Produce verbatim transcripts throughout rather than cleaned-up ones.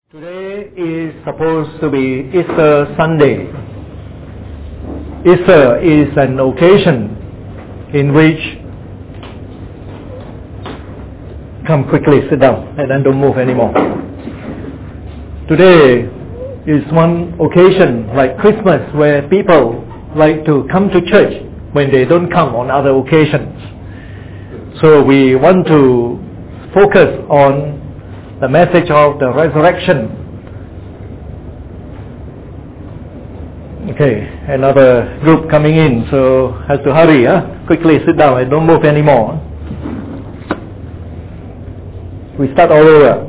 Today is supposed to be Easter Sunday. Easter is an occasion in which, come quickly, sit down and then don't move anymore. Today is one occasion like Christmas where people like to come to church when they don't come on other occasions. So we want to focus on the message of the resurrection. Okay, another group coming in, so have to hurry, huh? Quickly sit down and don't move anymore. We start all over.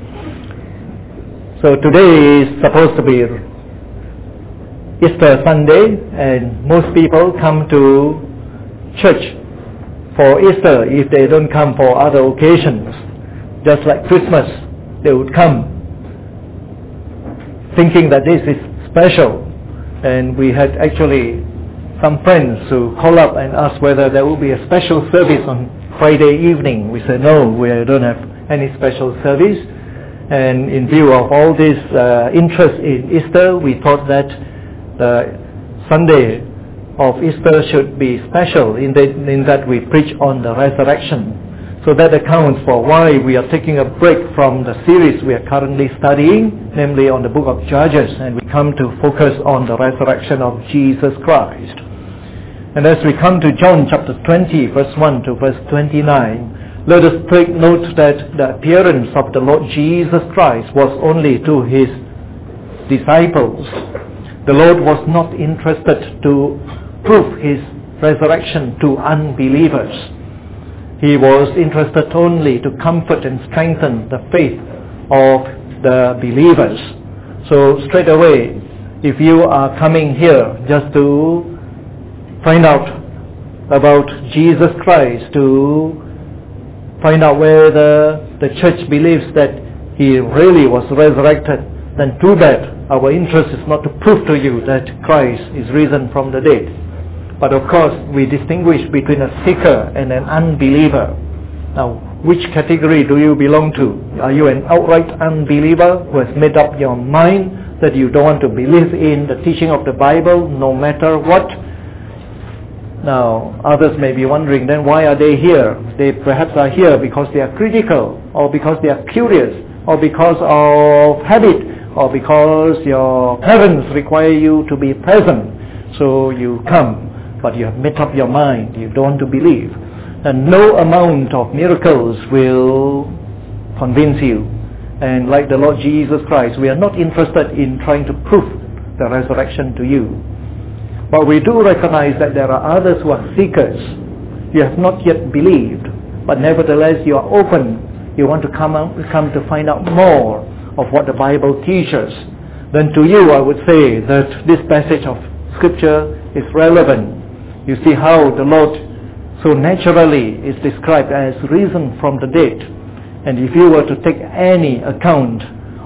So today is supposed to be Easter Sunday, and most people come to church for Easter if they don't come for other occasions. Just like Christmas, they would come thinking that this is special. And we had actually some friends who call up and ask whether there will be a special service on Friday evening. We said no, we don't have any special service. And in view of all this uh, interest in Easter, we thought that the Sunday of Easter should be special in, the, in that we preach on the resurrection. So that accounts for why we are taking a break from the series we are currently studying, namely on the book of Judges, and we come to focus on the resurrection of Jesus Christ. And as we come to John chapter twenty, verse one to verse twenty-nine, let us take note that the appearance of the Lord Jesus Christ was only to his disciples. The Lord was not interested to prove his resurrection to unbelievers. He was interested only to comfort and strengthen the faith of the believers. So straight away, if you are coming here just to find out about Jesus Christ, to find out whether the church believes that he really was resurrected, then too bad. Our interest is not to prove to you that Christ is risen from the dead. But of course, we distinguish between a seeker and an unbeliever. Now, which category do you belong to? Are you an outright unbeliever who has made up your mind that you don't want to believe in the teaching of the Bible no matter what? Now, others may be wondering, then why are they here? They perhaps are here because they are critical, or because they are curious, or because of habit, or because your parents require you to be present. So you come. But you have made up your mind, you don't want to believe. And no amount of miracles will convince you. And like the Lord Jesus Christ, we are not interested in trying to prove the resurrection to you. But we do recognize that there are others who are seekers. You have not yet believed, but nevertheless you are open. You want to come out, come to find out more of what the Bible teaches. Then to you I would say that this passage of Scripture is relevant. You see how the Lord so naturally is described as risen from the dead. And if you were to take any account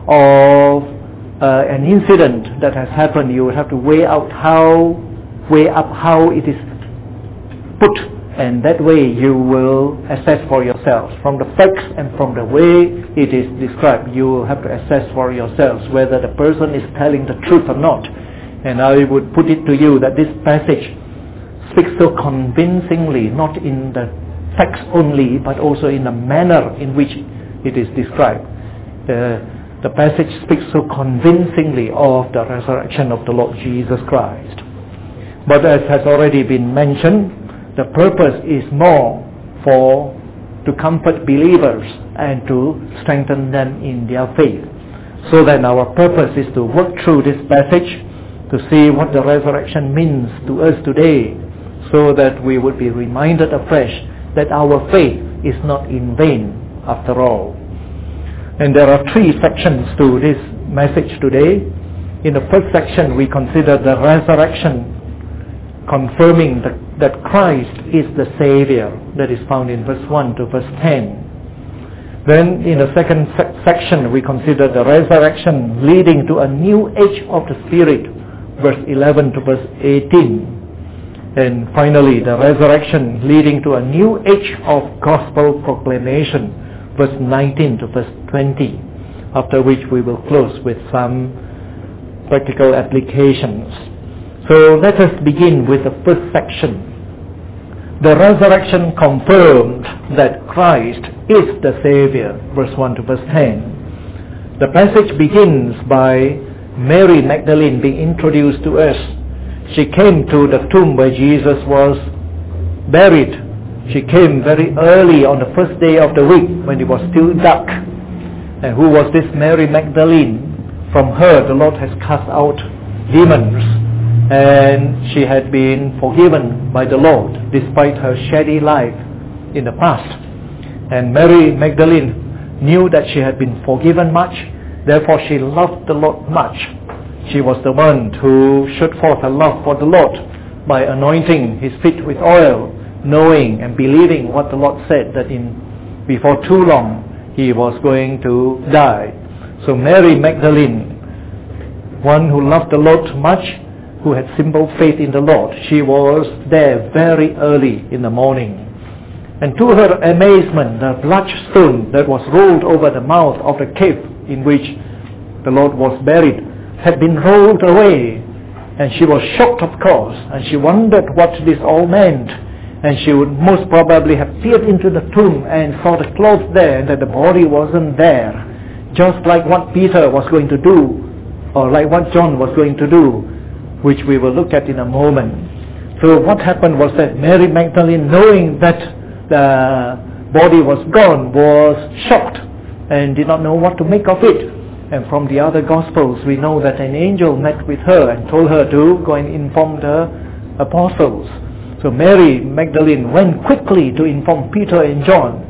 of uh, an incident that has happened, you would have to weigh out how, weigh up how it is put. And that way you will assess for yourselves. From the facts and from the way it is described, you will have to assess for yourselves whether the person is telling the truth or not. And I would put it to you that this passage speaks so convincingly, not in the text only, but also in the manner in which it is described. The, the passage speaks so convincingly of the resurrection of the Lord Jesus Christ. But as has already been mentioned, the purpose is more for to comfort believers and to strengthen them in their faith. So then our purpose is to work through this passage to see what the resurrection means to us today, so that we would be reminded afresh that our faith is not in vain after all. And there are three sections to this message today. In the first section we consider the resurrection, confirming that, that Christ is the Savior, that is found in verse one to verse ten. Then in the second se- section we consider the resurrection leading to a new age of the Spirit, verse eleven to verse eighteen. And finally, the resurrection leading to a new age of gospel proclamation, verse nineteen to verse twenty. after which we will close with some practical applications. So let us begin with the first section. The resurrection confirmed that Christ is the Savior, verse one to verse ten. The passage begins by Mary Magdalene being introduced to us. She came to the tomb where Jesus was buried. She came very early on the first day of the week when it was still dark. And who was this Mary Magdalene? From her the Lord has cast out demons, and she had been forgiven by the Lord despite her shady life in the past. And Mary Magdalene knew that she had been forgiven much, therefore she loved the Lord much. She was the one who showed forth her love for the Lord by anointing his feet with oil, knowing and believing what the Lord said, that in before too long he was going to die. So Mary Magdalene, one who loved the Lord much, who had simple faith in the Lord, she was there very early in the morning. And to her amazement, the large stone that was rolled over the mouth of the cave in which the Lord was buried had been rolled away. And she was shocked, of course, and she wondered what this all meant. And she would most probably have peered into the tomb and saw the cloth there, and that the body wasn't there. Just like what Peter was going to do, or like what John was going to do, which we will look at in a moment. So what happened was that Mary Magdalene, knowing that the body was gone, was shocked and did not know what to make of it. And from the other Gospels we know that an angel met with her and told her to go and inform the apostles. So Mary Magdalene went quickly to inform Peter and John.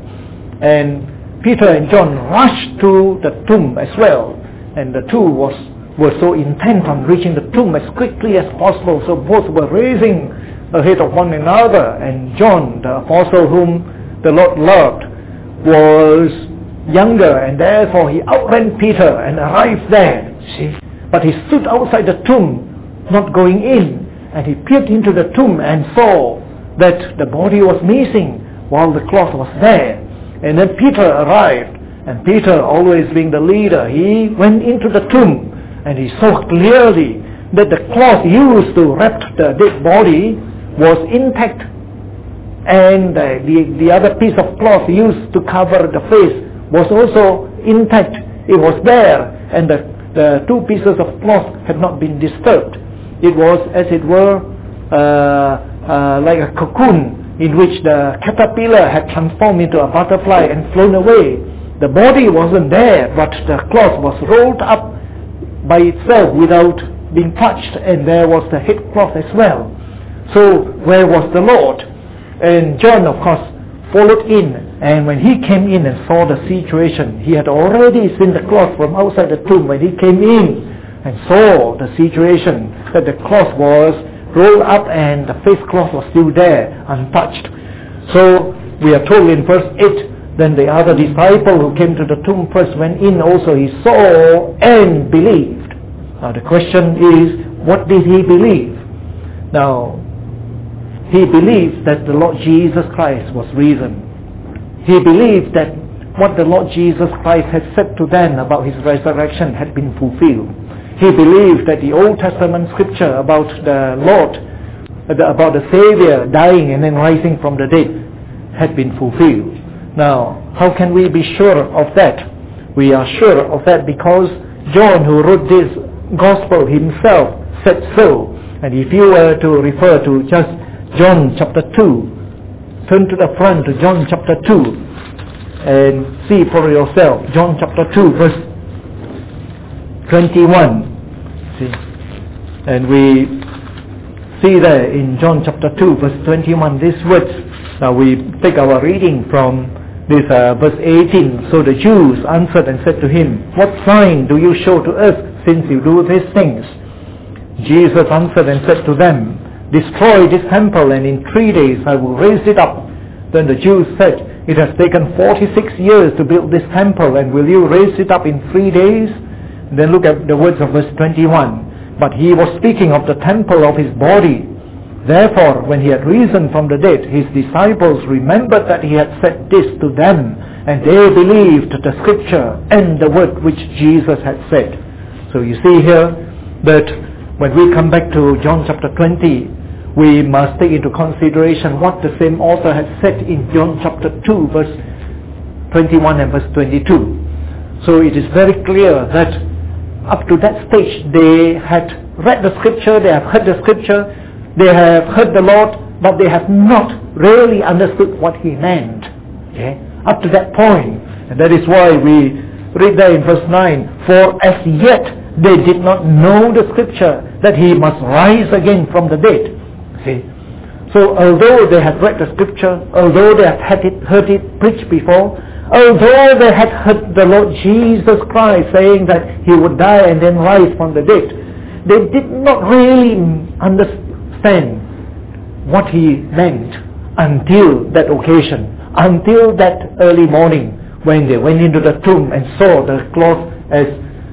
And Peter and John rushed to the tomb as well. And the two was were so intent on reaching the tomb as quickly as possible, so both were racing ahead of one another. And John, the apostle whom the Lord loved, was younger, and therefore he outran Peter and arrived there. See? But he stood outside the tomb, not going in, and he peered into the tomb and saw that the body was missing while the cloth was there. And then Peter arrived, and Peter, always being the leader, he went into the tomb. And he saw clearly that the cloth used to wrap the dead body was intact. And uh, the, the other piece of cloth used to cover the face was also intact. It was there. And the, the two pieces of cloth had not been disturbed. It was, as it were, uh, uh, like a cocoon in which the caterpillar had transformed into a butterfly and flown away. The body wasn't there, but the cloth was rolled up by itself without being touched, and there was the headcloth as well. So where was the Lord? And John, of course, followed in, and when he came in and saw the situation, he had already seen the cloth from outside the tomb. When he came in and saw the situation, that the cloth was rolled up and the face cloth was still there, untouched. So we are told in verse eight, then the other disciple who came to the tomb first went in also. He saw and believed. Now the question is, what did he believe? Now, he believed that the Lord Jesus Christ was risen. He believed that what the Lord Jesus Christ had said to them about his resurrection had been fulfilled. He believed that the Old Testament scripture about the Lord, about the Savior dying and then rising from the dead had been fulfilled. Now, how can we be sure of that? We are sure of that because John, who wrote this gospel himself, said so. And if you were to refer to just John chapter two, turn to the front to John chapter two and see for yourself. John chapter two, verse twenty-one. See? And we see there in John chapter two, verse twenty-one, these words. Now we take our reading from this uh, verse eighteen. So the Jews answered and said to him, "What sign do you show to us since you do these things?" Jesus answered and said to them, "Destroy this temple, and in three days I will raise it up." Then the Jews said, "It has taken forty-six years to build this temple, and will you raise it up in three days?" And then look at the words of verse twenty-one. But he was speaking of the temple of his body. Therefore, when he had risen from the dead, his disciples remembered that he had said this to them, and they believed the scripture and the word which Jesus had said. So you see here that when we come back to John chapter twenty, we must take into consideration what the same author had said in John chapter two, verse twenty-one and verse twenty-two. So it is very clear that up to that stage they had read the scripture, they have heard the scripture, they have heard the Lord, but they have not really understood what He meant. Okay? Up to that point. And that is why we read there in verse nine, for as yet they did not know the scripture that He must rise again from the dead. See? So although they had read the scripture, although they had had it, heard it preached before, although they had heard the Lord Jesus Christ saying that He would die and then rise from the dead, they did not really understand what He meant until that occasion, until that early morning when they went into the tomb and saw the cloth as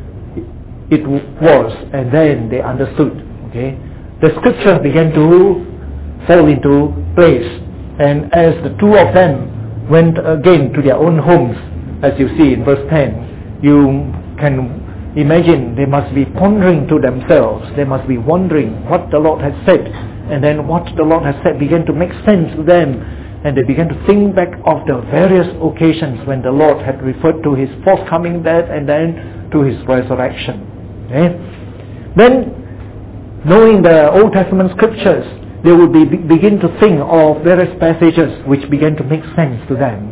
it was, and then they understood. Okay, the scripture began to fall into place, and as the two of them went again to their own homes, as you see in verse ten, you can imagine they must be pondering to themselves, they must be wondering what the Lord had said, and then what the Lord had said began to make sense to them, and they began to think back of the various occasions when the Lord had referred to His forthcoming death and then to His resurrection. Okay? Then, knowing the Old Testament scriptures, they would be, begin to think of various passages which began to make sense to them.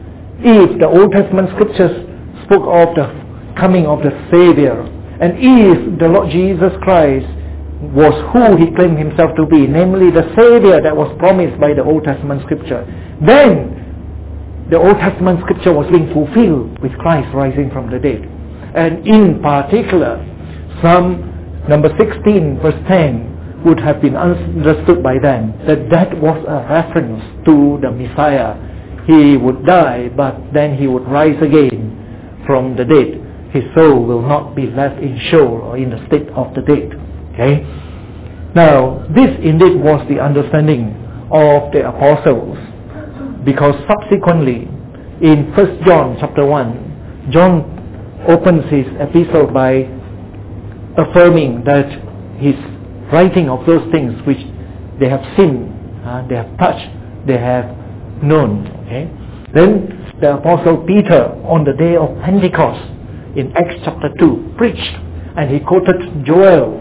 If the Old Testament scriptures spoke of the coming of the Savior, and if the Lord Jesus Christ was who He claimed Himself to be, namely the Savior that was promised by the Old Testament scripture, then the Old Testament scripture was being fulfilled with Christ rising from the dead. And in particular, Psalm number sixteen verse ten would have been understood by them that that was a reference to the Messiah. He would die, but then He would rise again from the dead. His soul will not be left in Sheol or in the state of the dead. Okay? Now, this indeed was the understanding of the apostles, because subsequently in First John chapter one, John opens his epistle by affirming that his writing of those things which they have seen, uh, they have touched, they have known. Okay? Then the Apostle Peter on the day of Pentecost in Acts chapter two preached, and he quoted Joel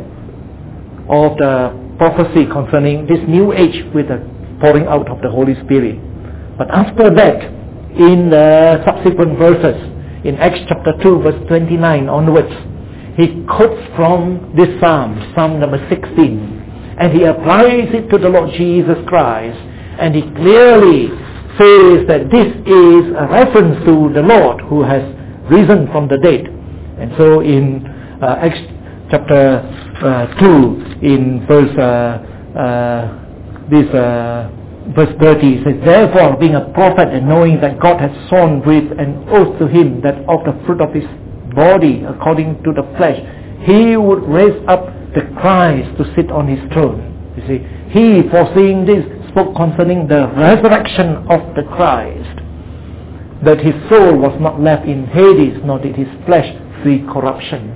of the prophecy concerning this new age with the pouring out of the Holy Spirit. But after that, in the subsequent verses, in Acts chapter two verse twenty-nine onwards, he quotes from this psalm, Psalm number sixteen, and he applies it to the Lord Jesus Christ, and he clearly says that this is a reference to the Lord who has risen from the dead. And so in uh, Acts chapter uh, two, in verse uh, uh, this uh, verse thirty, it says, therefore, being a prophet and knowing that God had sworn with an oath to him that of the fruit of his body, according to the flesh, He would raise up the Christ to sit on His throne. You see, He, foreseeing this, spoke concerning the resurrection of the Christ, that His soul was not left in Hades, nor did His flesh see corruption.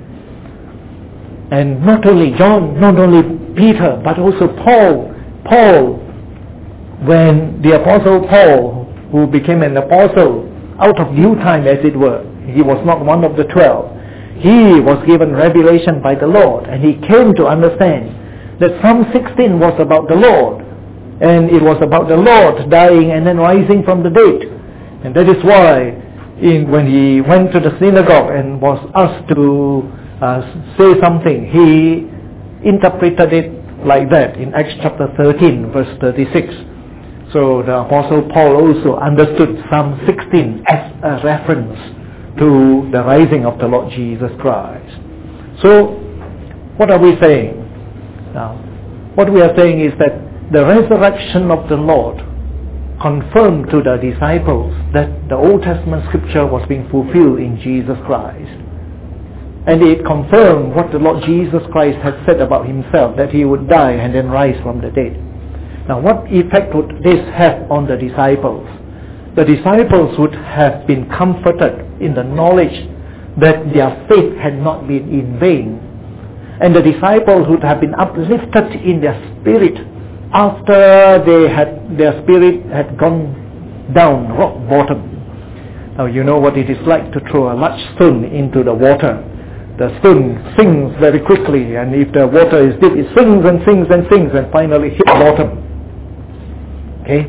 And not only John, not only Peter, but also Paul. Paul, when the Apostle Paul, who became an apostle out of due time as it were, he was not one of the twelve. He was given revelation by the Lord, and he came to understand that Psalm sixteen was about the Lord, and it was about the Lord dying and then rising from the dead. And that is why in, when he went to the synagogue and was asked to uh, say something, he interpreted it like that in Acts chapter thirteen verse thirty-six. So the Apostle Paul also understood Psalm sixteen as a reference to the rising of the Lord Jesus Christ. So, what are we saying? Now, what we are saying is that the resurrection of the Lord confirmed to the disciples that the Old Testament scripture was being fulfilled in Jesus Christ. And it confirmed what the Lord Jesus Christ had said about Himself, that He would die and then rise from the dead. Now, what effect would this have on the disciples? the disciples would have been comforted in the knowledge that their faith had not been in vain. And the disciples would have been uplifted in their spirit after they had their spirit had gone down rock bottom. Now you know what it is like to throw a large stone into the water. The stone sinks very quickly, and if the water is deep, it sinks and sinks and sinks and finally hits bottom. Okay?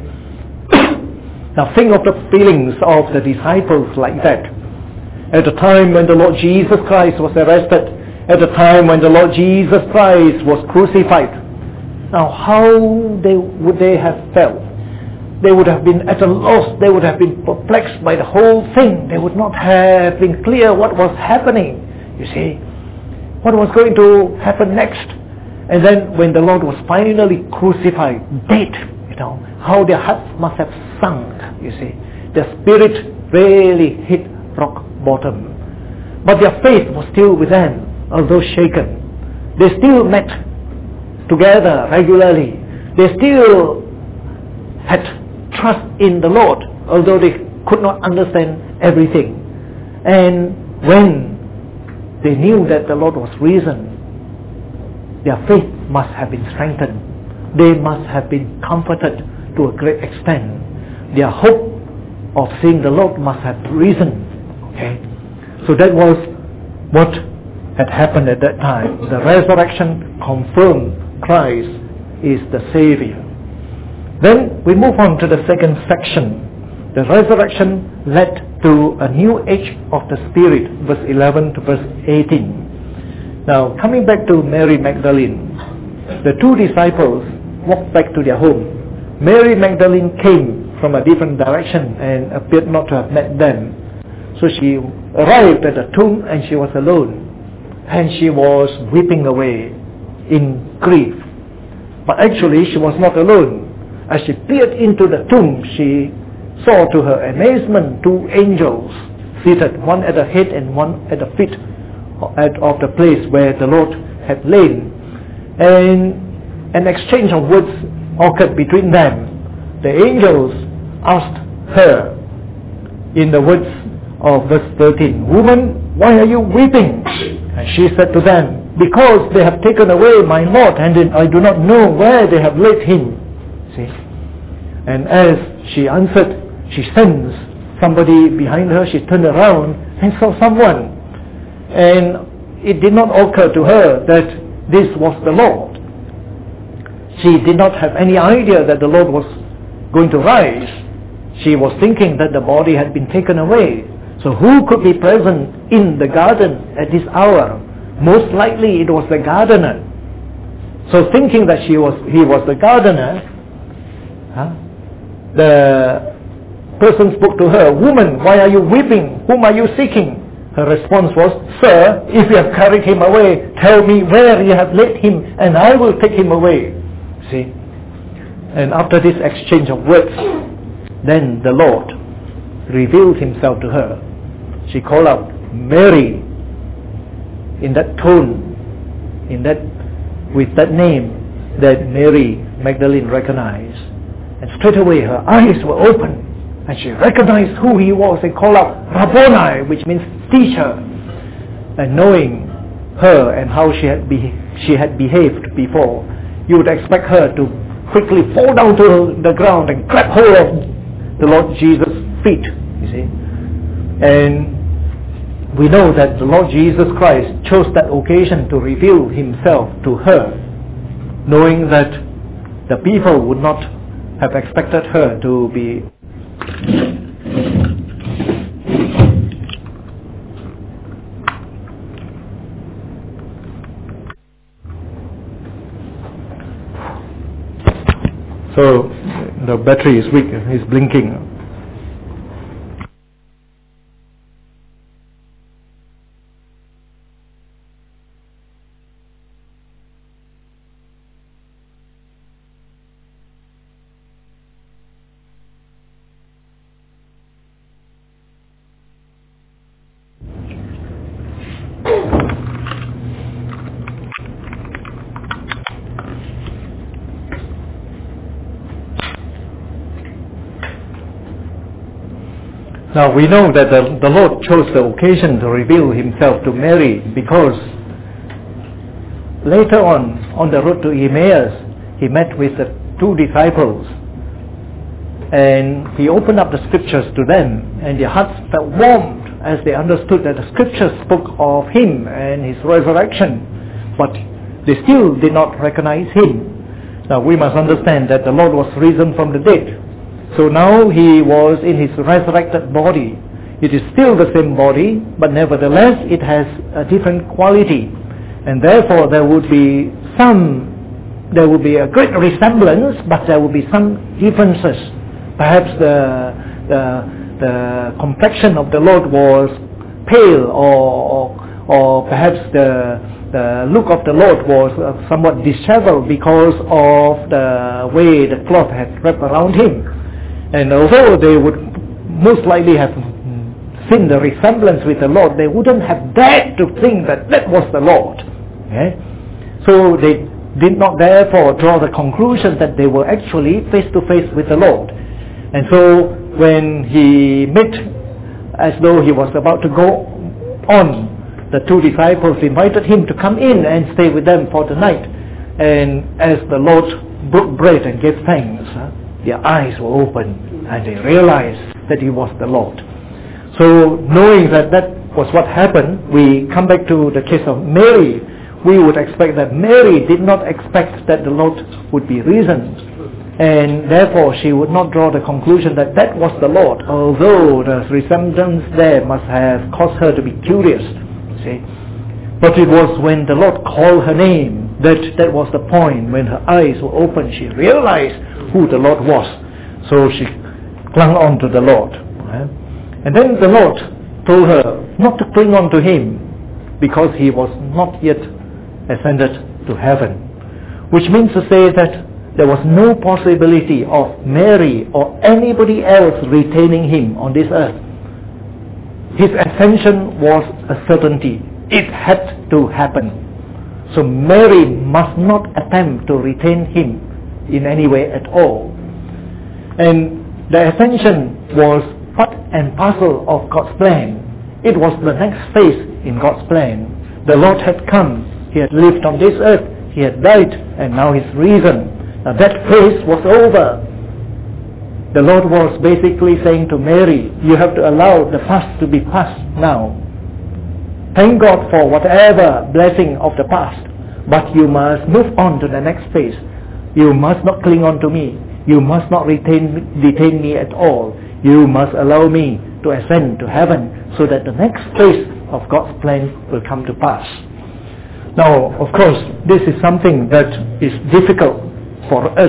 Now think of the feelings of the disciples like that. At the time when the Lord Jesus Christ was arrested, at the time when the Lord Jesus Christ was crucified, now how they would they have felt? They would have been at a loss. They would have been perplexed by the whole thing. They would not have been clear what was happening. You see, what was going to happen next? And then when the Lord was finally crucified, dead, you know, how their hearts must have sunk, you see. Their spirit really hit rock bottom. But their faith was still with them, although shaken. They still met together regularly. They still had trust in the Lord, although they could not understand everything. And when they knew that the Lord was risen, their faith must have been strengthened. They must have been comforted to a great extent. Their hope of seeing the Lord must have risen. Okay, so that was what had happened at that time. The resurrection confirmed Christ is the Savior. Then we move on to the second section. The resurrection led to a new age of the Spirit, verse eleven to verse eighteen. Now, coming back to Mary Magdalene, the two disciples walked back to their home. Mary Magdalene came from a different direction and appeared not to have met them. So she arrived at the tomb and she was alone. And she was weeping away in grief. But actually she was not alone. As she peered into the tomb, she saw to her amazement two angels seated, one at the head and one at the feet of the place where the Lord had lain. And an exchange of words occurred between them. The angels asked her in the words of verse thirteen, "Woman, why are you weeping?" And she said to them, "Because they have taken away my Lord, and I do not know where they have laid him." See? And as she answered, she sensed somebody behind her. She turned around and saw someone. And it did not occur to her that this was the Lord. She did not have any idea that the Lord was going to rise. She was thinking that the body had been taken away. So who could be present in the garden at this hour? Most likely it was the gardener. So thinking that she was, he was the gardener, huh, the person spoke to her, "Woman, why are you weeping? Whom are you seeking?" Her response was, "Sir, if you have carried him away, tell me where you have laid him, and I will take him away." See? And after this exchange of words, then the Lord revealed himself to her. She called out, "Mary," in that tone, in that, with that name that Mary Magdalene recognized. And straight away her eyes were open, and she recognized who he was and called out, "Rabboni," which means teacher. And knowing her and how she had be, she had behaved before, you would expect her to quickly fall down to the ground and grab hold of the Lord Jesus' feet, you see. And we know that the Lord Jesus Christ chose that occasion to reveal himself to her, knowing that the people would not have expected her to be so the battery is weak, it's blinking. Now we know that the, the Lord chose the occasion to reveal himself to Mary because later on, on the road to Emmaus, he met with the two disciples and he opened up the scriptures to them and their hearts felt warmed as they understood that the scriptures spoke of him and his resurrection, but they still did not recognize him. Now we must understand that the Lord was risen from the dead. So now he was in his resurrected body. It is still the same body, but nevertheless it has a different quality. And therefore there would be some, there would be a great resemblance, but there would be some differences. Perhaps the, the, the complexion of the Lord was pale, or, or, or perhaps the, the look of the Lord was uh, somewhat disheveled because of the way the cloth had wrapped around him. And although they would most likely have seen the resemblance with the Lord, they wouldn't have dared to think that that was the Lord. Okay? So they did not therefore draw the conclusion that they were actually face to face with the Lord. And so when he met as though he was about to go on, the two disciples invited him to come in and stay with them for the night. And as the Lord broke bread and gave thanks, huh, their eyes were opened and they realized that he was the Lord. So knowing that that was what happened, we come back to the case of Mary. We would expect that Mary did not expect that the Lord would be risen, and therefore she would not draw the conclusion that that was the Lord, although the resemblance there must have caused her to be curious. See? But it was when the Lord called her name that that was the point when her eyes were opened. She realized who the Lord was. So she clung on to the Lord. Right? And then the Lord told her not to cling on to him because he was not yet ascended to heaven. Which means to say that there was no possibility of Mary or anybody else retaining him on this earth. His ascension was a certainty. It had to happen. So Mary must not attempt to retain him in any way at all. And the ascension was part and parcel of God's plan. It was the next phase in God's plan. The Lord had come. He had lived on this earth. He had died, and now he's risen. Now that phase was over. The Lord was basically saying to Mary, you have to allow the past to be past now. Thank God for whatever blessing of the past, but you must move on to the next phase. You must not cling on to me. You must not retain, detain me at all. You must allow me to ascend to heaven so that the next phase of God's plan will come to pass. Now, of course, this is something that is difficult for us.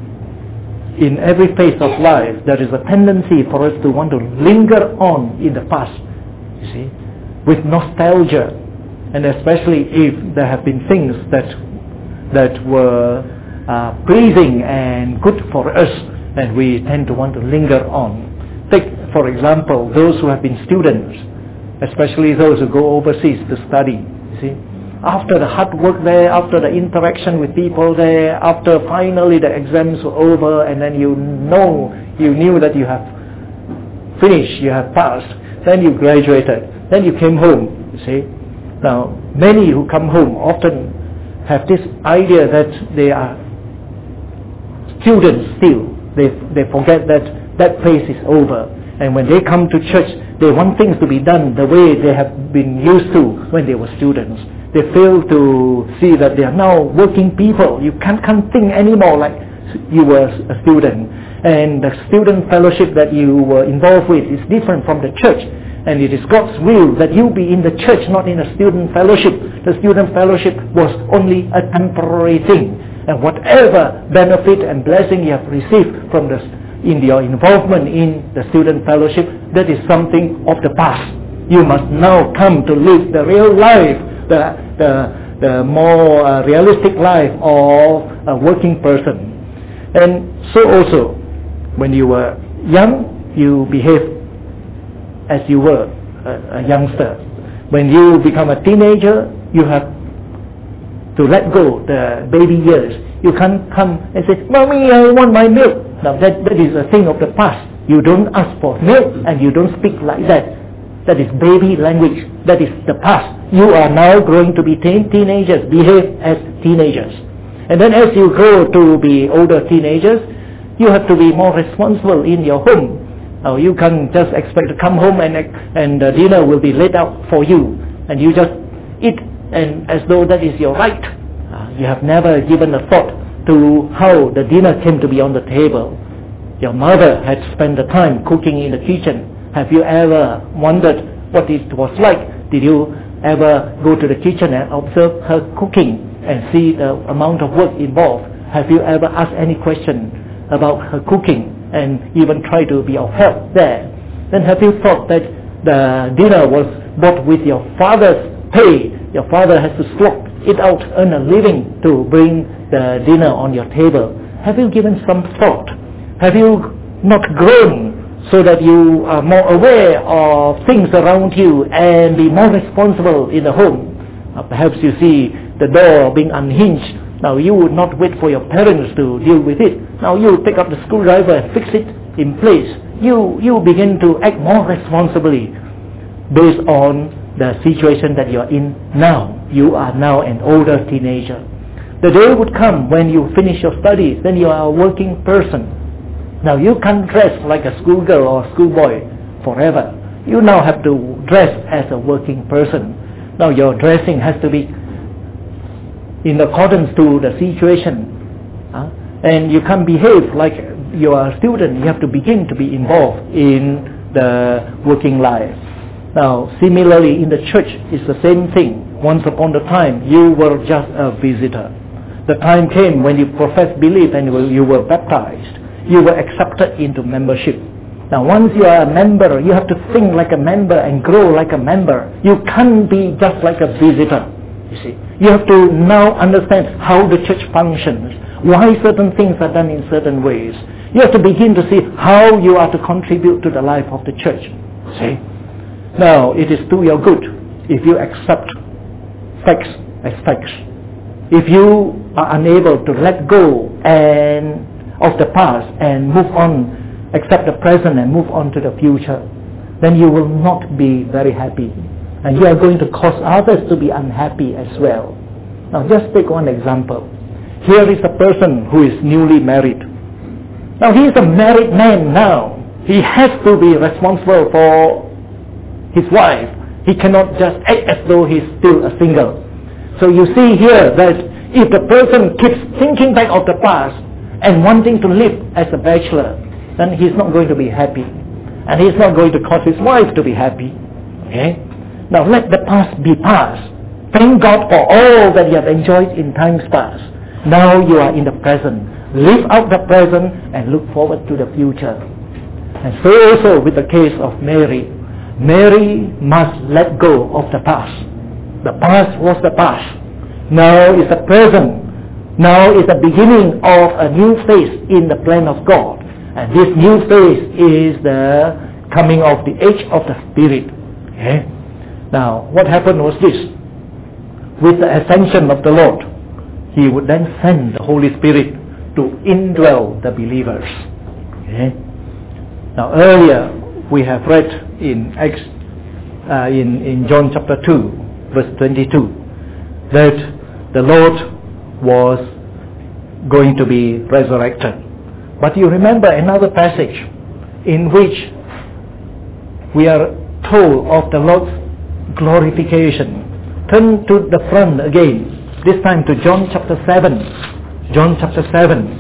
In every phase of life, there is a tendency for us to want to linger on in the past, you see, with nostalgia, and especially if there have been things that that were uh, pleasing and good for us, and we tend to want to linger on. Take, for example, those who have been students, especially those who go overseas to study, you see. After the hard work there, after the interaction with people there, after finally the exams were over, and then you know, you knew that you have finished, you have passed, then you graduated, then you came home, you see. Now, many who come home often have this idea that they are students still. They, they forget that that phase is over. And when they come to church, they want things to be done the way they have been used to when they were students. They fail to see that they are now working people. You can't, can't think anymore like you were a student. And the student fellowship that you were involved with is different from the church. And it is God's will that you be in the church, not in a student fellowship. The student fellowship was only a temporary thing. And whatever benefit and blessing you have received from the, in your involvement in the student fellowship, that is something of the past. You must now come to live the real life, the, the, the more uh, realistic life of a working person. And so also, when you were young, you behaved as you were a, a youngster. When you become a teenager, you have to let go the baby years. You can't come and say, Mommy, I want my milk. Now that, that is a thing of the past. You don't ask for milk and you don't speak like that. That is baby language. That is the past. You are now growing to be teen- teenagers. Behave as teenagers. And then as you grow to be older teenagers, you have to be more responsible in your home. Now you can't just expect to come home and and uh, dinner will be laid out for you, and you just eat and as though that is your right. Uh, you have never given a thought to how the dinner came to be on the table. Your mother had spent the time cooking in the kitchen. Have you ever wondered what it was like? Did you ever go to the kitchen and observe her cooking and see the amount of work involved? Have you ever asked any question about her cooking and even try to be of help there? Then have you thought that the dinner was bought with your father's pay? Your father has to slog it out, earn a living to bring the dinner on your table. Have you given some thought? Have you not grown so that you are more aware of things around you and be more responsible in the home? Uh, perhaps you see the door being unhinged. Now you would not wait for your parents to deal with it. Now you pick up the screwdriver and fix it in place. You, you begin to act more responsibly based on the situation that you are in now. You are now an older teenager. The day would come when you finish your studies, then you are a working person. Now you can't dress like a schoolgirl or schoolboy forever. You now have to dress as a working person. Now your dressing has to be in accordance to the situation. Uh, and you can't behave like you are a student. You have to begin to be involved in the working life. Now similarly in the church it's the same thing. Once upon a time you were just a visitor. The time came when you professed belief and you were baptized. You were accepted into membership. Now once you are a member, you have to think like a member and grow like a member. You can't be just like a visitor, you see. You have to now understand how the church functions, why certain things are done in certain ways. You have to begin to see how you are to contribute to the life of the church, see. Now it is to your good if you accept facts as facts. If you are unable to let go and of the past and move on, accept the present and move on to the future, then you will not be very happy. And you are going to cause others to be unhappy as well. Now just take one example. Here is a person who is newly married. Now he is a married man now. He has to be responsible for his wife. He cannot just act as though he is still a single. So you see here that if the person keeps thinking back of the past and wanting to live as a bachelor, then he's not going to be happy. And he's not going to cause his wife to be happy. Okay? Now let the past be past. Thank God for all that you have enjoyed in times past. Now you are in the present. Live out the present and look forward to the future. And so also with the case of Mary. Mary must let go of the past. The past was the past. Now is the present. Now is the beginning of a new phase in the plan of God. And this new phase is the coming of the age of the Spirit. Okay? Now, what happened was this. With the ascension of the Lord, He would then send the Holy Spirit to indwell the believers. Okay? Now, earlier we have read in Acts, uh, in, in John chapter two, verse twenty-two, that the Lord was going to be resurrected. But you remember another passage in which we are told of the Lord's glorification. Turn to the front again, this time to John chapter seven. John chapter seven.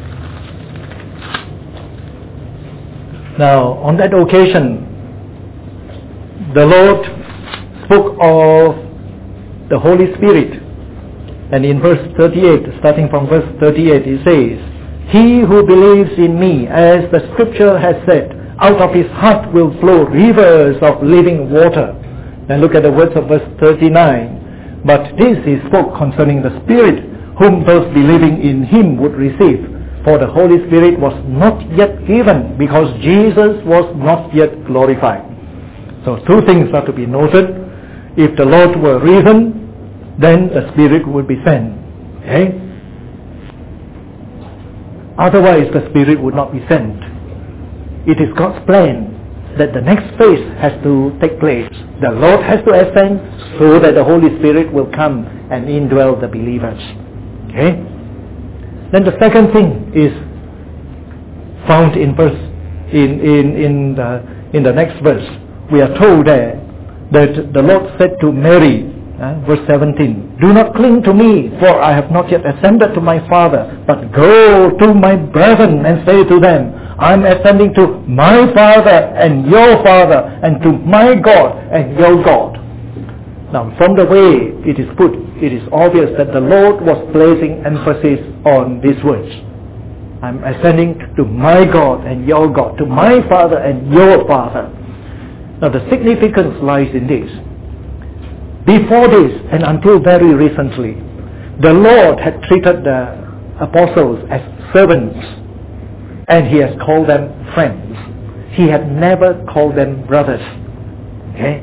Now, on that occasion, the Lord spoke of the Holy Spirit. And in verse thirty-eight, starting from verse thirty-eight, it says, "He who believes in me, as the scripture has said, out of his heart will flow rivers of living water." Then look at the words of verse thirty-nine. "But this he spoke concerning the Spirit, whom those believing in him would receive. For the Holy Spirit was not yet given, because Jesus was not yet glorified." So two things are to be noted. If the Lord were risen, then the Spirit would be sent. Okay? Otherwise the Spirit would not be sent. it is God's plan that the next phase has to take place. The Lord has to ascend so that the Holy Spirit will come and indwell the believers. Okay? Then the second thing is found in verse in in in the in the next verse. We are told there that the Lord said to Mary, uh, verse seventeen, "Do not cling to me, for I have not yet ascended to my Father, but go to my brethren and say to them, I am ascending to my Father and your Father, and to my God and your God." Now, from the way it is put, it is obvious that the Lord was placing emphasis on these words. I am ascending to my God and your God, to my Father and your Father. Now, the significance lies in this. Before this, and until very recently, the Lord had treated the apostles as servants, and He has called them friends. He had never called them brothers. Okay?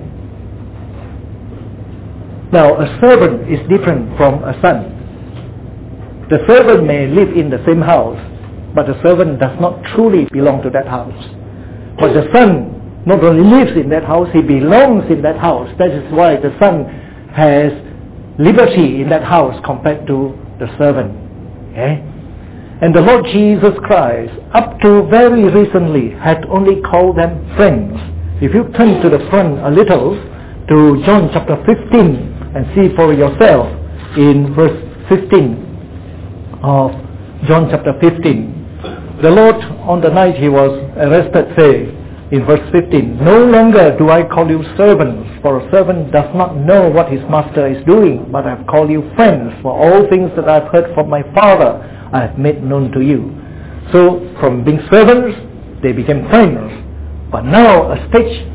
Now, a servant is different from a son. The servant may live in the same house, but the servant does not truly belong to that house. But the son not only lives in that house, he belongs in that house. That is why the son has liberty in that house compared to the servant. Okay? And the Lord Jesus Christ, up to very recently, had only called them friends. If you turn to the front a little, to John chapter fifteen, and see for yourself in verse fifteen of John chapter fifteen. The Lord, on the night He was arrested, said in verse fifteen, "No longer do I call you servants, for a servant does not know what his master is doing, but I have called you friends, for all things that I have heard from my Father I have made known to you." So, from being servants, they became friends. But now a stage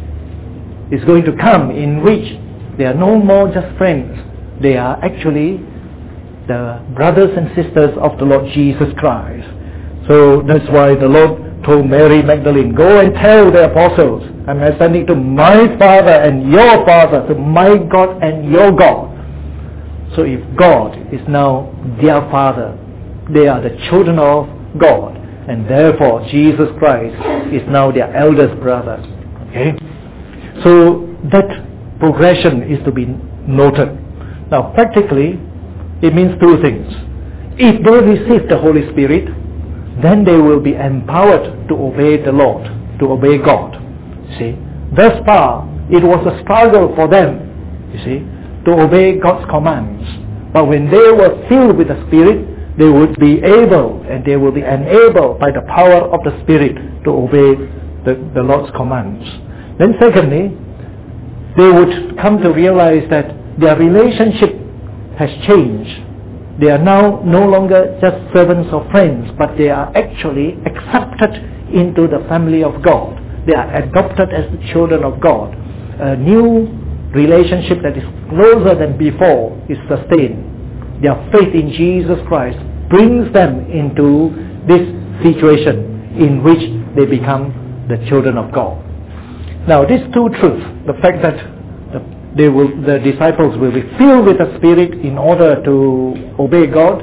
is going to come in which they are no more just friends. They are actually the brothers and sisters of the Lord Jesus Christ. So that's why the Lord told Mary Magdalene, "Go and tell the apostles, I'm ascending to my Father and your Father, to my God and your God." So if God is now their Father, they are the children of God, and therefore Jesus Christ is now their eldest brother. Okay? So that progression is to be noted. Now practically, it means two things. If they receive the Holy Spirit, then they will be empowered to obey the Lord, to obey God. See, thus far, it was a struggle for them, you see, to obey God's commands. But when they were filled with the Spirit, they would be able, and they will be enabled by the power of the Spirit to obey the, the Lord's commands. Then secondly, they would come to realize that their relationship has changed. They are now no longer just servants or friends, but they are actually accepted into the family of God. They are adopted as the children of God. A new relationship that is closer than before is sustained. Their faith in Jesus Christ brings them into this situation in which they become the children of God. Now, these two truths, the fact that the, they will, the disciples will be filled with the Spirit in order to obey God,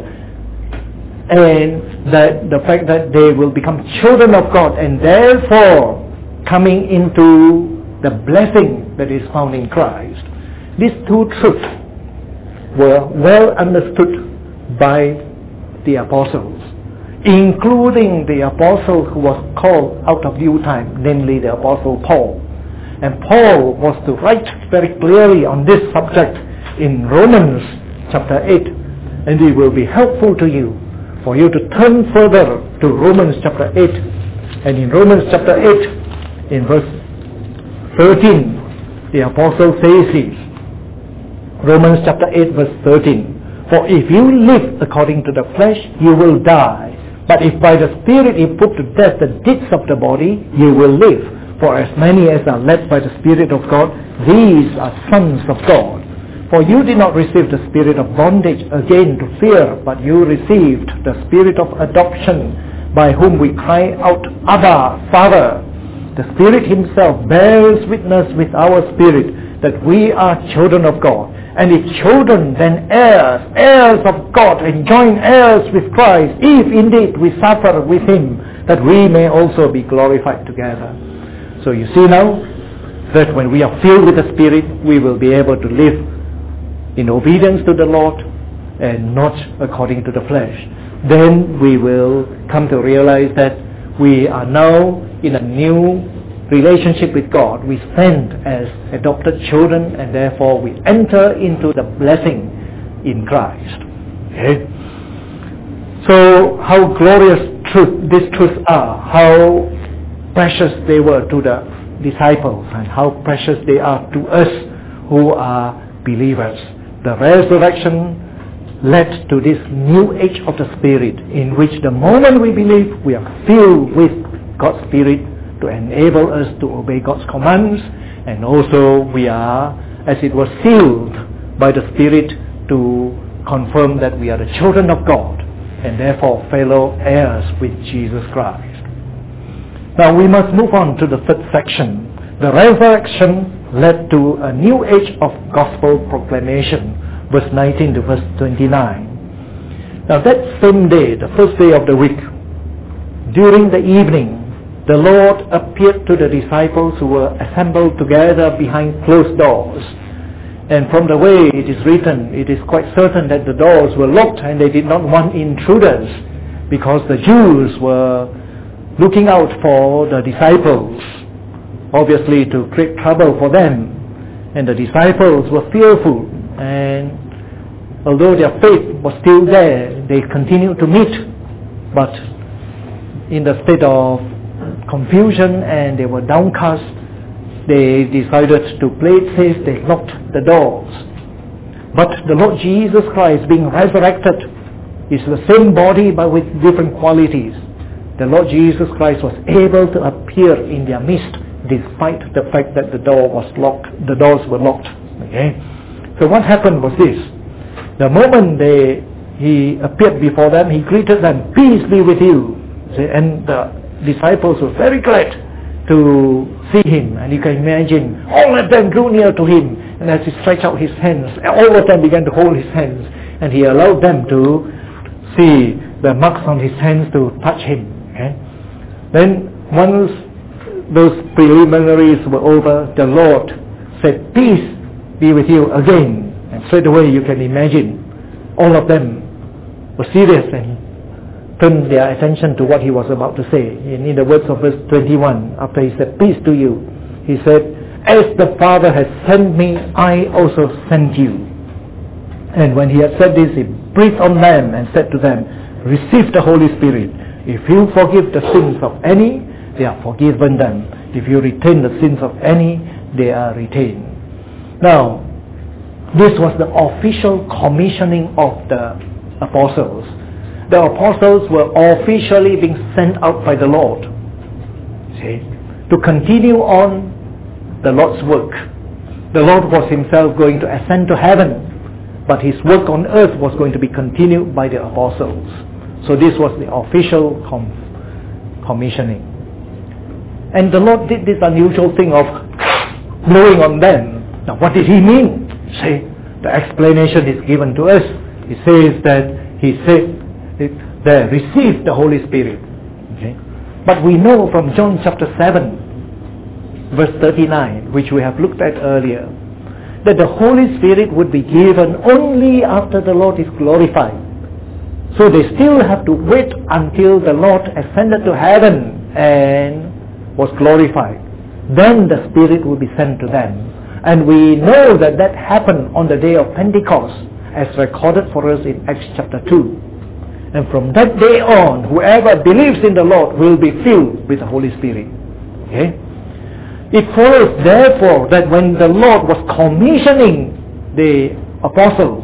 and that the fact that they will become children of God and therefore coming into the blessing that is found in Christ. These two truths were well understood by the apostles, including the apostle who was called out of due time, namely the apostle Paul. And Paul was to write very clearly on this subject in Romans chapter eight, and it will be helpful to you for you to turn further to Romans chapter eight. And in Romans chapter eight, in verse thirteen, the apostle says this. Romans chapter eight verse thirteen. "For if you live according to the flesh, you will die. But if by the Spirit you put to death the deeds of the body, you will live. For as many as are led by the Spirit of God, these are sons of God. For you did not receive the spirit of bondage again to fear, but you received the Spirit of adoption, by whom we cry out, Abba, Father. The Spirit Himself bears witness with our spirit that we are children of God. And if children, then heirs, heirs of God, and joint heirs with Christ, if indeed we suffer with Him, that we may also be glorified together. So you see now that when we are filled with the Spirit, we will be able to live in obedience to the Lord and not according to the flesh. Then we will come to realize that we are now in a new relationship with God. We stand as adopted children, and therefore we enter into the blessing in Christ. Okay? So how glorious truth these truths are, how precious they were to the disciples, and how precious they are to us who are believers. The resurrection led to this new age of the Spirit, in which the moment we believe, we are filled with God's Spirit to enable us to obey God's commands, and also we are, as it was, sealed by the Spirit to confirm that we are the children of God, and therefore fellow heirs with Jesus Christ. Now we must move on to the third section. The resurrection led to a new age of gospel proclamation, verse nineteen to verse twenty-nine. Now that same day, the first day of the week, during the evening, the Lord appeared to the disciples who were assembled together behind closed doors. And from the way it is written, it is quite certain that the doors were locked and they did not want intruders, because the Jews were looking out for the disciples, obviously to create trouble for them. And the disciples were fearful, and although their faith was still there, they continued to meet, but in the state of confusion, and they were downcast. They decided to play it safe. They locked the doors. But the Lord Jesus Christ, being resurrected, is the same body but with different qualities. The Lord Jesus Christ was able to appear in their midst despite the fact that the door was locked. The doors were locked. Okay. So what happened was this: the moment they he appeared before them, he greeted them, "Peace be with you." And the disciples were very glad to see him, and you can imagine all of them drew near to him, and as he stretched out his hands, all of them began to hold his hands, and he allowed them to see the marks on his hands, to touch him. Okay? Then once those preliminaries were over, the Lord said, "Peace be with you" again, and straight away you can imagine all of them were serious and turned their attention to what he was about to say. In, in the words of verse twenty-one, after he said, "Peace to you," he said, "As the Father has sent me, I also sent you." And when he had said this, he breathed on them and said to them, "Receive the Holy Spirit. If you forgive the sins of any, they are forgiven them. If you retain the sins of any, they are retained." Now, this was the official commissioning of the apostles. The apostles were officially being sent out by the Lord, see, to continue on the Lord's work. The Lord was himself going to ascend to heaven, but his work on earth was going to be continued by the apostles. So this was the official com- commissioning. And the Lord did this unusual thing of blowing on them. Now what did he mean? See, the explanation is given to us. He says that he said, they received the Holy Spirit. Okay? But we know from John chapter seven, verse thirty-nine, which we have looked at earlier, that the Holy Spirit would be given only after the Lord is glorified. So they still have to wait until the Lord ascended to heaven and was glorified. Then the Spirit will be sent to them. And we know that that happened on the day of Pentecost, as recorded for us in Acts chapter two. And from that day on, whoever believes in the Lord will be filled with the Holy Spirit. Okay? It follows, therefore, that when the Lord was commissioning the apostles,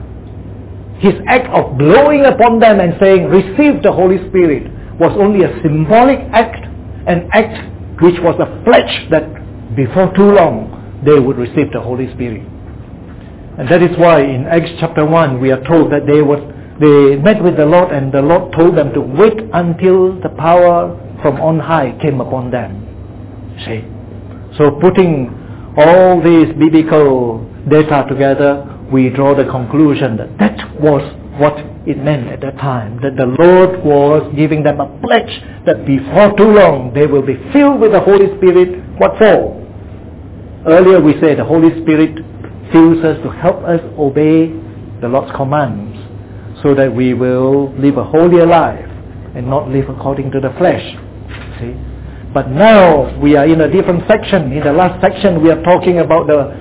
his act of blowing upon them and saying, "Receive the Holy Spirit," was only a symbolic act, an act which was a pledge that before too long they would receive the Holy Spirit. And that is why in Acts chapter one we are told that they were They met with the Lord, and the Lord told them to wait until the power from on high came upon them. See? So putting all these biblical data together, we draw the conclusion that that was what it meant at that time, that the Lord was giving them a pledge that before too long they will be filled with the Holy Spirit. What for? Earlier we said the Holy Spirit fills us to help us obey the Lord's commands, so that we will live a holier life and not live according to the flesh. See? But now we are in a different section. In the last section we are talking about the,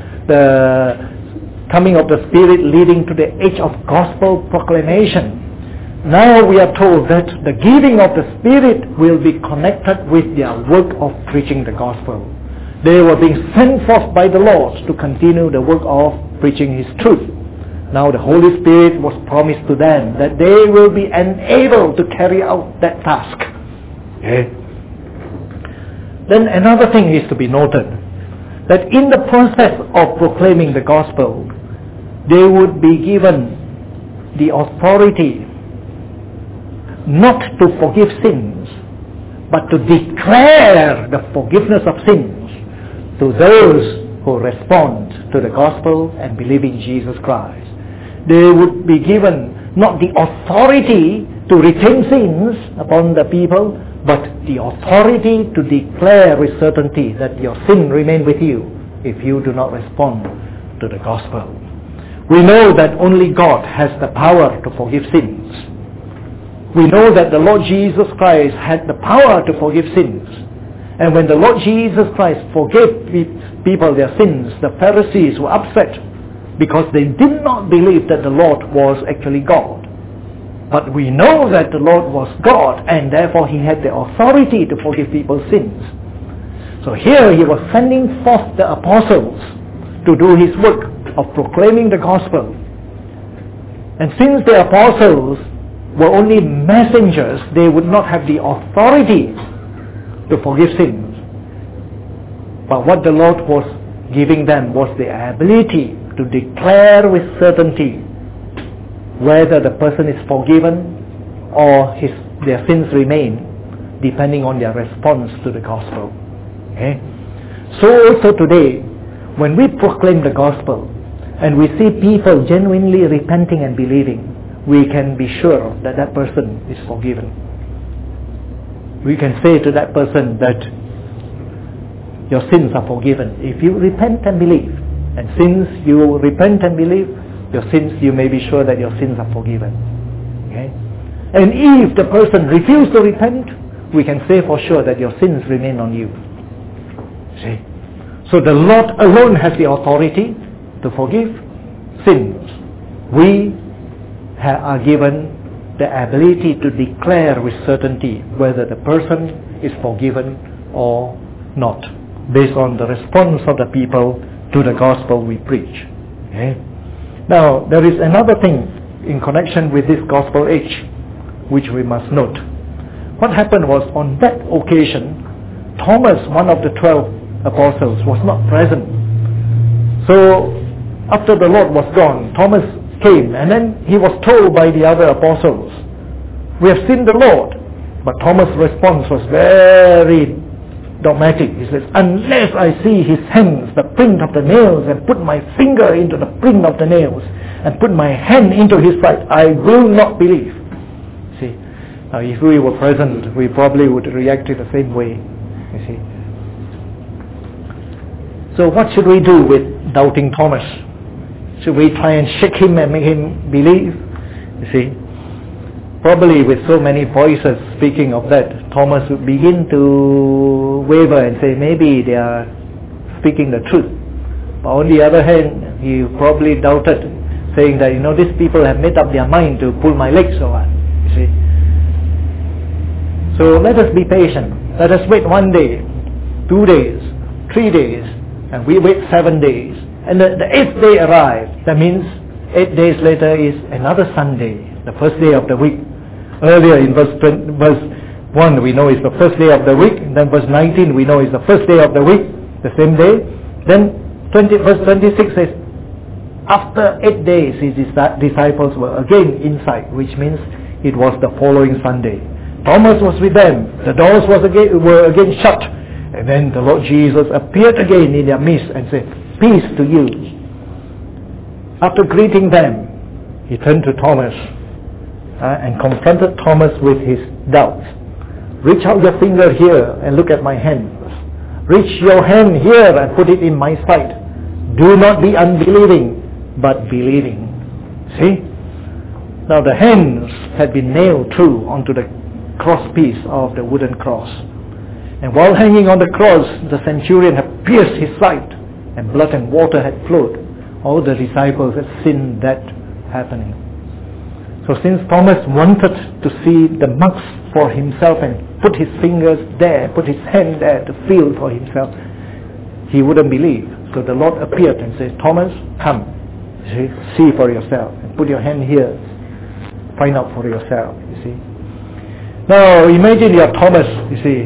the coming of the Spirit leading to the age of gospel proclamation. Now we are told that the giving of the Spirit will be connected with their work of preaching the gospel. They were being sent forth by the Lord to continue the work of preaching His truth. Now the Holy Spirit was promised to them that they will be enabled to carry out that task. Okay. Then another thing is to be noted, that in the process of proclaiming the gospel, they would be given the authority not to forgive sins, but to declare the forgiveness of sins to those who respond to the gospel and believe in Jesus Christ. They would be given not the authority to retain sins upon the people, but the authority to declare with certainty that your sin remain with you if you do not respond to the gospel. We know that only God has the power to forgive sins. We know that the Lord Jesus Christ had the power to forgive sins. And when the Lord Jesus Christ forgave people their sins, the Pharisees were upset because they did not believe that the Lord was actually God. But we know that the Lord was God, and therefore He had the authority to forgive people's sins. So here He was sending forth the apostles to do His work of proclaiming the gospel. And since the apostles were only messengers, they would not have the authority to forgive sins. But what the Lord was giving them was the ability to declare with certainty whether the person is forgiven or his, their sins remain, depending on their response to the gospel. Okay? So also today, when we proclaim the gospel and we see people genuinely repenting and believing, we can be sure that that person is forgiven. We can say to that person that your sins are forgiven if you repent and believe. And since you repent and believe, your sins, you may be sure that your sins are forgiven. Okay? And if the person refuses to repent, we can say for sure that your sins remain on you. See? So the Lord alone has the authority to forgive sins. We ha- are given the ability to declare with certainty whether the person is forgiven or not, based on the response of the people to the gospel we preach. Okay? Now, there is another thing in connection with this gospel age which we must note. What happened was, on that occasion, Thomas, one of the twelve apostles, was not present. So, after the Lord was gone, Thomas came, and then he was told by the other apostles, "We have seen the Lord." But Thomas' response was very dogmatic. He says, "Unless I see his hands, the print of the nails, and put my finger into the print of the nails, and put my hand into his side, I will not believe." See, now if we were present, we probably would react in the same way. You see. So what should we do with doubting Thomas? Should we try and shake him and make him believe? You see, probably with so many voices speaking of that, Thomas would begin to waver and say, maybe they are speaking the truth. But on the other hand, he probably doubted, saying that, you know, these people have made up their mind to pull my legs or what. You see. So let us be patient. Let us wait one day, two days, three days, and we wait seven days. And the, the eighth day arrived. That means eight days later is another Sunday, the first day of the week. Earlier in verse, verse one we know is the first day of the week. And then verse nineteen we know is the first day of the week, the same day. Then twenty, verse twenty-six says, after eight days his disciples were again inside, which means it was the following Sunday. Thomas was with them. The doors was again, were again shut. And then the Lord Jesus appeared again in their midst and said, "Peace to you." After greeting them, he turned to Thomas uh, and confronted Thomas with his doubts. Reach out your finger here and look at my hands. Reach your hand here and put it in my side. Do not be unbelieving, but believing. See? Now the hands had been nailed through onto the cross piece of the wooden cross. And while hanging on the cross, the centurion had pierced his side, and blood and water had flowed. All the disciples had seen that happening. So since Thomas wanted to see the marks for himself and put his fingers there, put his hand there to feel for himself, he wouldn't believe. So the Lord appeared and said, Thomas, come, see, see for yourself, and put your hand here, find out for yourself, you see. Now imagine you are Thomas, you see.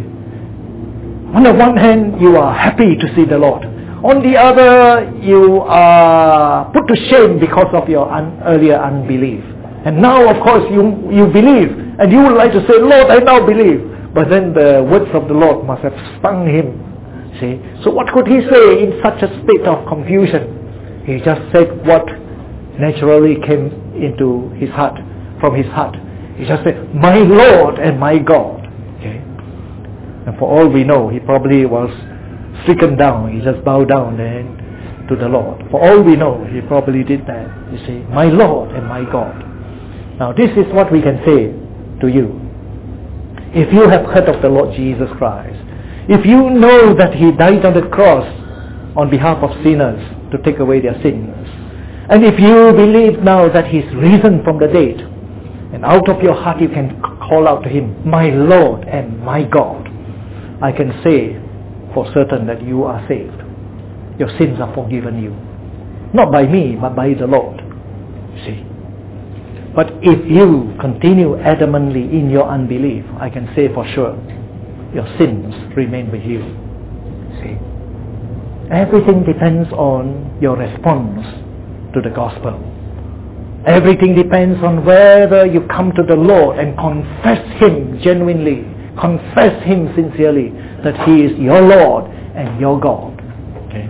On the one hand, you are happy to see the Lord. On the other, you are put to shame because of your un- earlier unbelief. And now, of course, you you believe, and you would like to say, Lord, I now believe. But then the words of the Lord must have stung him. See? So what could he say in such a state of confusion? He just said what naturally came into his heart, from his heart. He just said, my Lord and my God. Okay? And for all we know, he probably was stricken down. He just bowed down then to the Lord. For all we know, he probably did that. You see, my Lord and my God. Now this is what we can say to you. If you have heard of the Lord Jesus Christ, if you know that he died on the cross on behalf of sinners to take away their sins, and if you believe now that he's risen from the dead, and out of your heart you can call out to him, my Lord and my God, I can say for certain that you are saved. Your sins are forgiven you. Not by me, but by the Lord. See? But if you continue adamantly in your unbelief, I can say for sure, your sins remain with you. See? Everything depends on your response to the gospel. Everything depends on whether you come to the Lord and confess him genuinely, confess him sincerely, that he is your Lord and your God. Okay?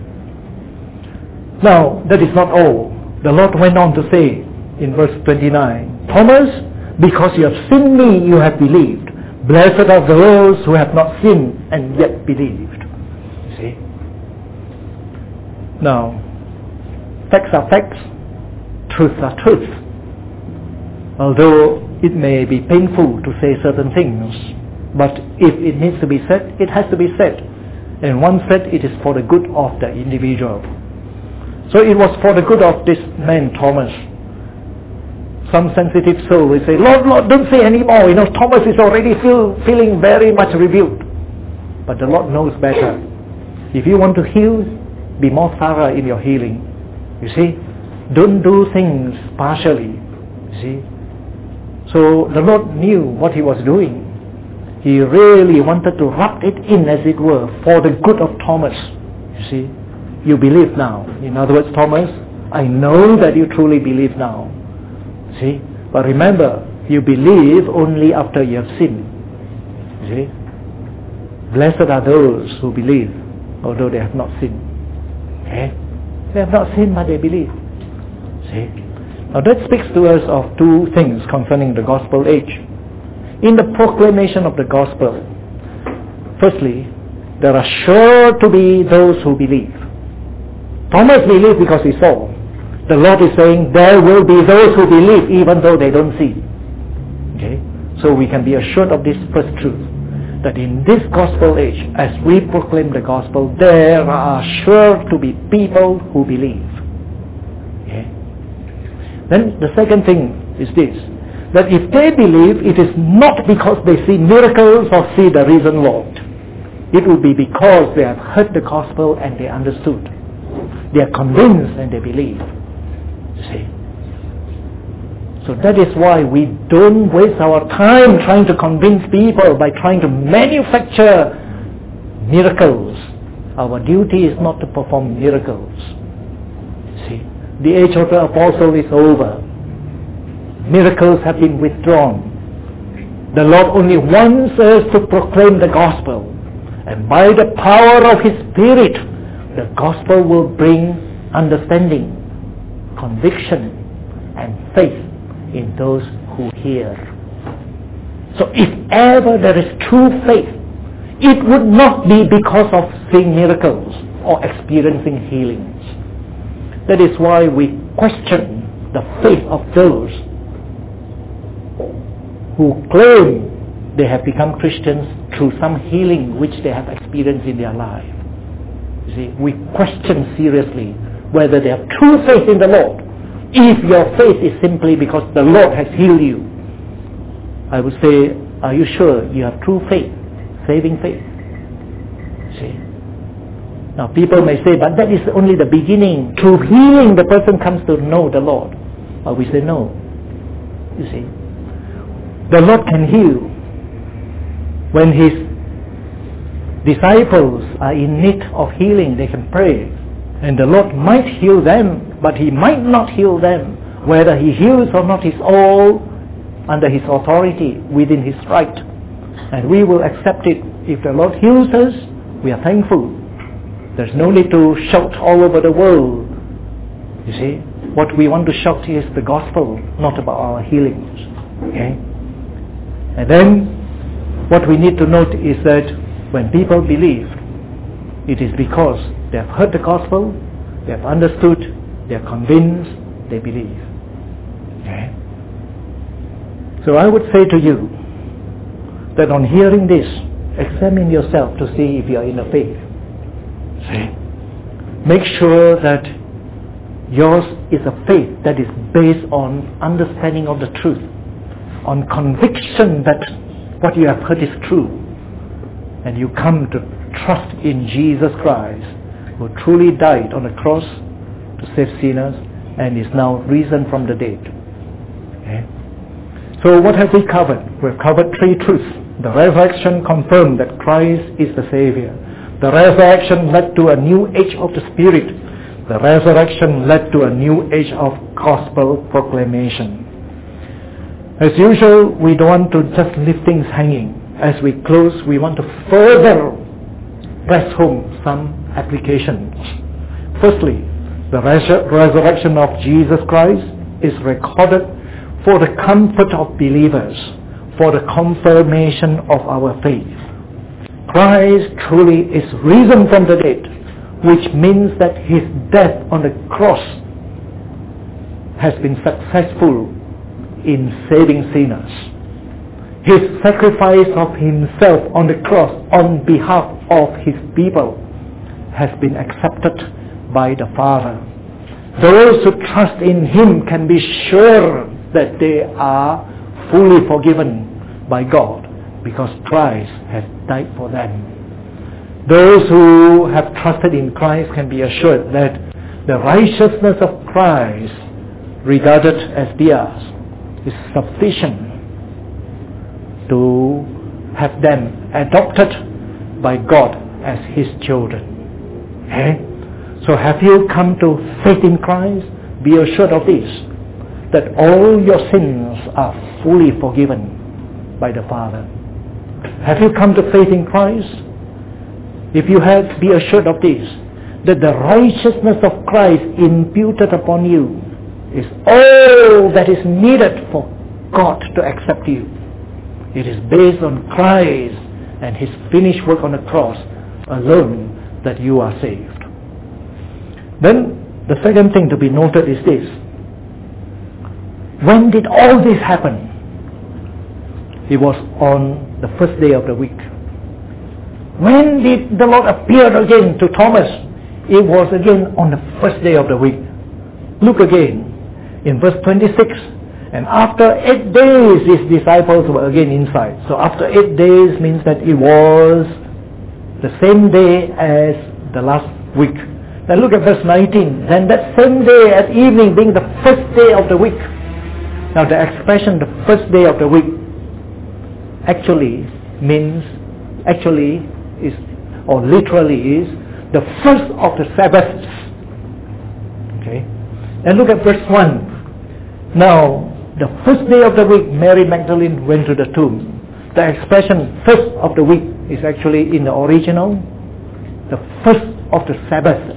Now, that is not all. The Lord went on to say in verse twenty-nine, Thomas, because you have seen me, you have believed. Blessed are those who have not seen and yet believed. See? Now, facts are facts, truths are truths. Although it may be painful to say certain things, but if it needs to be said, it has to be said. And once said, it is for the good of the individual. So it was for the good of this man, Thomas. Some sensitive soul will say, Lord, Lord, don't say anymore. You know, Thomas is already feel, feeling very much rebuked. But the Lord knows better. If you want to heal, be more thorough in your healing. You see, don't do things partially. You see. So the Lord knew what he was doing. He really wanted to rub it in, as it were, for the good of Thomas. You see, you believe now. In other words, Thomas, I know that you truly believe now. See, but remember, you believe only after you have sinned. You see, blessed are those who believe, although they have not sinned. Okay, they have not sinned, but they believe. See, now that speaks to us of two things concerning the gospel age. In the proclamation of the gospel, firstly, there are sure to be those who believe. Thomas believed because he saw. The Lord is saying there will be those who believe even though they don't see. Okay? So we can be assured of this first truth, that in this gospel age, as we proclaim the gospel, there are sure to be people who believe. Okay? Then the second thing is this, that if they believe, it is not because they see miracles or see the risen Lord. It will be because they have heard the gospel and they understood. They are convinced and they believe. See? So that is why we don't waste our time trying to convince people by trying to manufacture miracles. Our duty is not to perform miracles. See? The age of the apostle is over. Miracles have been withdrawn. The Lord only wants us to proclaim the gospel. And by the power of His Spirit, the gospel will bring understanding, conviction, and faith in those who hear. So if ever there is true faith, it would not be because of seeing miracles or experiencing healings. That is why we question the faith of those who claim they have become Christians through some healing which they have experienced in their life. You see, we question seriously whether they have true faith in the Lord. If your faith is simply because the Lord has healed you, I would say, are you sure you have true faith, saving faith? See? Now people may say, but that is only the beginning. Through healing the person comes to know the Lord. But we say no. You see, the Lord can heal when His disciples are in need of healing. They can pray, and the Lord might heal them, but He might not heal them. Whether He heals or not is all under His authority, within His right, and we will accept it. If the Lord heals us, we are thankful. There's no need to shout all over the world. You see, what we want to shout is the gospel, not about our healings. Okay? And then what we need to note is that when people believe, it is because they have heard the gospel, they have understood, they are convinced, they believe. Okay? So I would say to you that on hearing this, examine yourself to see if you are in the faith. See? Make sure that yours is a faith that is based on understanding of the truth, on conviction that what you have heard is true, and you come to trust in Jesus Christ, who truly died on the cross to save sinners and is now risen from the dead. Okay? So what have we covered? We've covered three truths. The resurrection confirmed that Christ is the Savior. The resurrection led to a new age of the Spirit. The resurrection led to a new age of gospel proclamation. As usual, we don't want to just leave things hanging. As we close, we want to further press home some applications. Firstly, the resur- resurrection of Jesus Christ is recorded for the comfort of believers, for the confirmation of our faith. Christ truly is risen from the dead, which means that His death on the cross has been successful in saving sinners. His sacrifice of Himself on the cross on behalf of His people has been accepted by the Father. Those who trust in Him can be sure that they are fully forgiven by God because Christ has died for them. Those who have trusted in Christ can be assured that the righteousness of Christ, regarded as theirs, is sufficient to have them adopted by God as His children. Okay? So have you come to faith in Christ? Be assured of this, that all your sins are fully forgiven by the Father. Have you come to faith in Christ? If you have, be assured of this, that the righteousness of Christ imputed upon you is all that is needed for God to accept you. It is based on Christ and His finished work on the cross alone that you are saved. Then the second thing to be noted is this. When did all this happen? It was on the first day of the week. When did the Lord appear again to Thomas? It was again on the first day of the week. Look again in verse twenty-six. And after eight days His disciples were again inside. So after eight days means that it was the same day as the last week. Then look at verse nineteen. Then that same day at evening, being the first day of the week. Now the expression the first day of the week actually means, actually is, or literally is, the first of the Sabbaths. Okay? And look at verse one. Now, the first day of the week, Mary Magdalene went to the tomb. The expression first of the week is actually in the original, the first of the Sabbaths.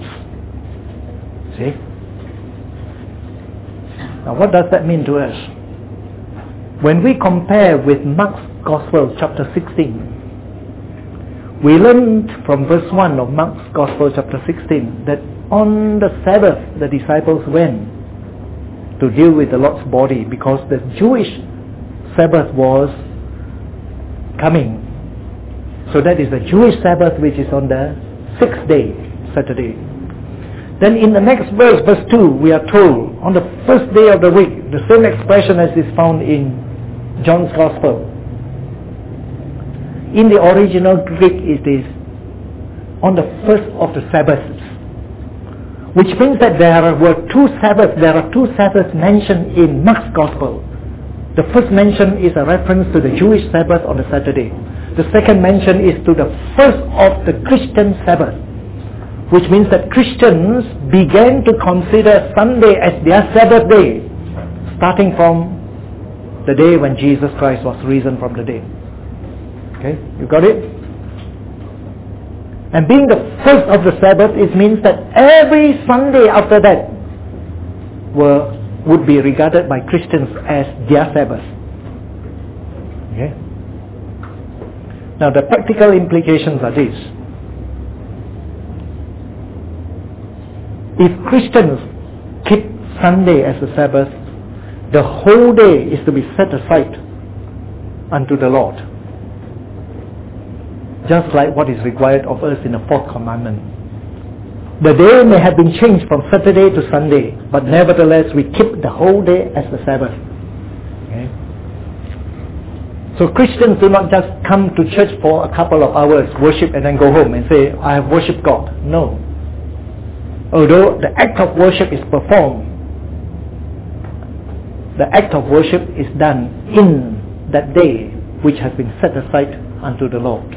See? Now what does that mean to us? when we compare with Mark's Gospel chapter sixteen, we learned from verse one of Mark's Gospel chapter sixteen that on the Sabbath the disciples went to deal with the Lord's body because the Jewish Sabbath was coming. So that is the Jewish Sabbath, which is on the sixth day, Saturday. Then in the next verse, verse two, we are told on the first day of the week, the same expression as is found in John's Gospel. In the original Greek it is on the first of the Sabbaths, which means that there were two Sabbaths, there are two Sabbaths mentioned in Mark's Gospel. The first mention is a reference to the Jewish Sabbath on the Saturday. The second mention is to the first of the Christian Sabbath, which means that Christians began to consider Sunday as their Sabbath day, starting from the day when Jesus Christ was risen from the dead. Okay, you got it? And being the first of the Sabbath, it means that every Sunday after that were, would be regarded by Christians as their Sabbath. Okay? Now the practical implications are these. If Christians keep Sunday as the Sabbath, the whole day is to be set aside unto the Lord. Just like what is required of us in the fourth commandment. The day may have been changed from Saturday to Sunday, but nevertheless we keep the whole day as the Sabbath. Okay? So Christians do not just come to church for a couple of hours, worship and then go home and say, I have worshipped God. No. Although the act of worship is performed, the act of worship is done in that day which has been set aside unto the Lord.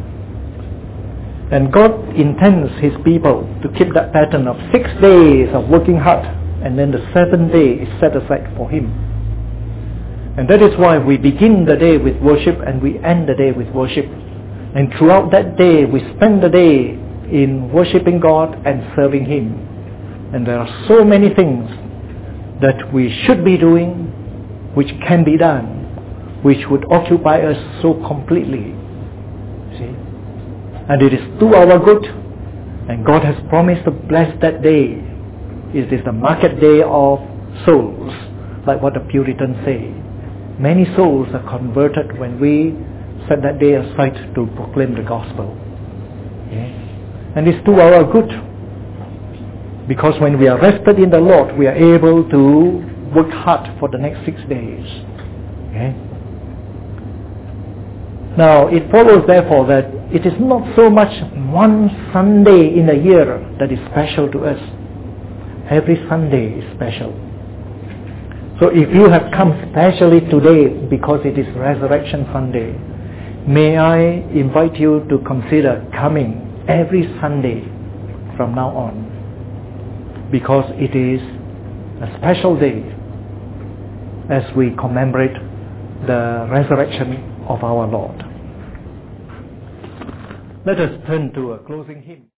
And God intends His people to keep that pattern of six days of working hard, and then the seventh day is set aside for Him. And that is why we begin the day with worship and we end the day with worship. And throughout that day we spend the day in worshipping God and serving Him. And there are so many things that we should be doing, which can be done, which would occupy us so completely. See? And it is to our good, and God has promised to bless that day. It is the market day of souls, like what the Puritans say. Many souls are converted when we set that day aside to proclaim the gospel. Okay? And it's to our good, because when we are rested in the Lord, we are able to work hard for the next six days. Okay? Now, it follows therefore that it is not so much one Sunday in a year that is special to us. Every Sunday is special. So if you have come specially today because it is Resurrection Sunday, may I invite you to consider coming every Sunday from now on, because it is a special day as we commemorate the resurrection of our Lord. Let us turn to a closing hymn.